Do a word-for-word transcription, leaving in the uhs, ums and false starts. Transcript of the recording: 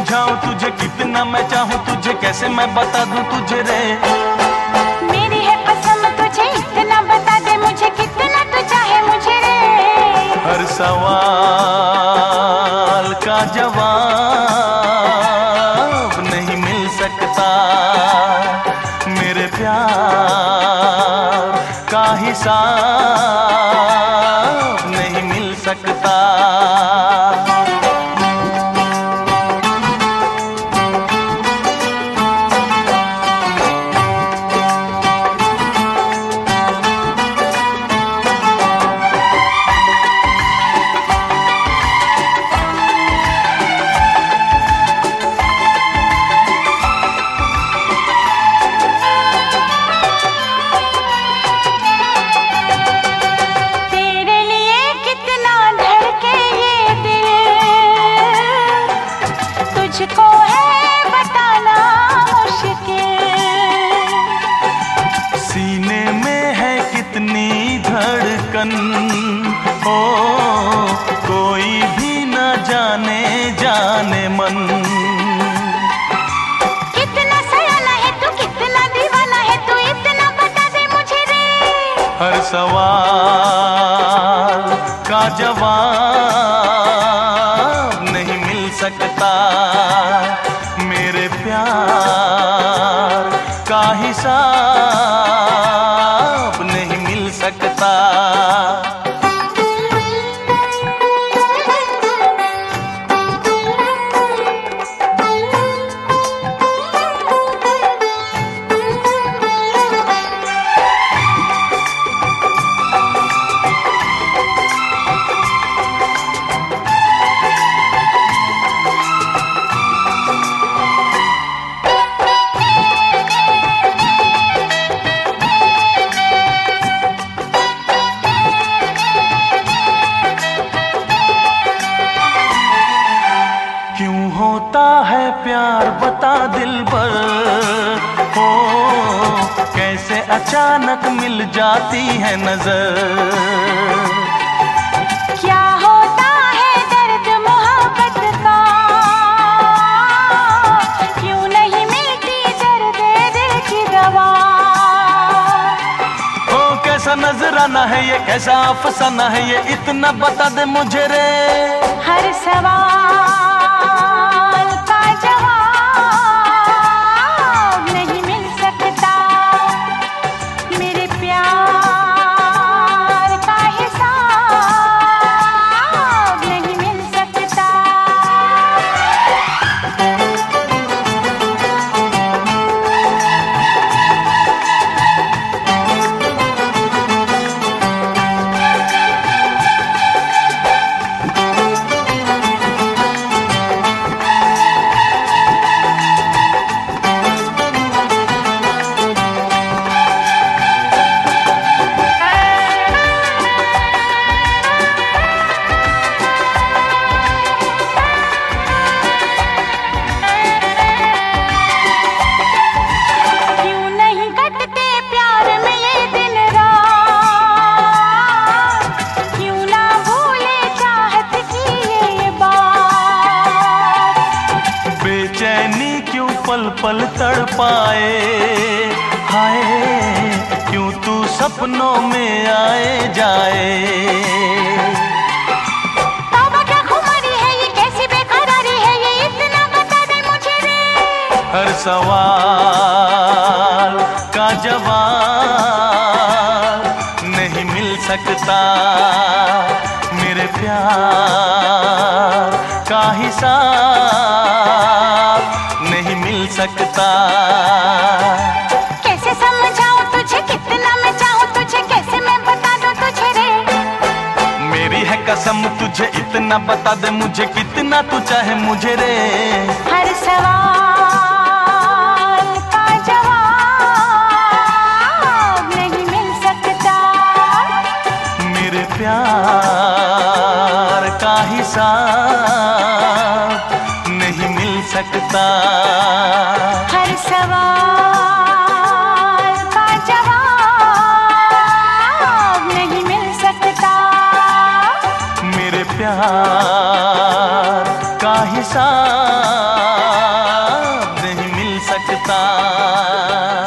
समझाऊं तुझे, कितना मैं चाहूं तुझे, कैसे मैं बता दूं तुझे रे। मेरी है कसम तुझे, इतना बता दे मुझे, कितना तू चाहे मुझे रे। हर सवाल का जवाब नहीं मिल सकता, मेरे प्यार का हिसाब नहीं मिल सकता। तुझको है बताना मुश्किल, सीने में है कितनी धड़कन, ओ कोई भी न जाने जाने मन। कितना सयाना है तू, कितना दीवाना है तू, इतना बता दे मुझे रे। हर सवाल का जवाब नहीं मिल सकता, मेरे प्यार का हिसाब नहीं मिल सकता। होता है प्यार बता दिल पर, हो कैसे अचानक मिल जाती है नजर। क्या होता है दर्द मोहब्बत का, क्यों नहीं मिलती दर्द दिल की दवा। हो कैसा नजराना है ये, कैसा अफसाना है ये, इतना बता दे मुझे रे। हर सवाल का जवाब नहीं मिल सकता, मेरे प्यार का हिसाब नहीं मिल सकता। पल पल तड़पाए, हाय क्यों तू सपनों में आए जाए। तौबा क्या खुमारी है ये, कैसी बेकरारी है ये, इतना बता दे मुझे रे। हर सवाल का जवाब नहीं मिल सकता, मेरे प्यार का हिसाब नहीं मिल सकता। कैसे समझाऊं तुझे, कितना मैं चाहूं तुझे, कैसे मैं बता दूं तुझे रे। मेरी है कसम तुझे, इतना बता दे मुझे, कितना तू चाहे मुझे रे। हर सवाल का जवाब नहीं मिल सकता, मेरे प्यार का हिसाब नहीं मिल सकता। हर सवाल का जवाब नहीं मिल सकता, मेरे प्यार का हिसाब नहीं मिल सकता।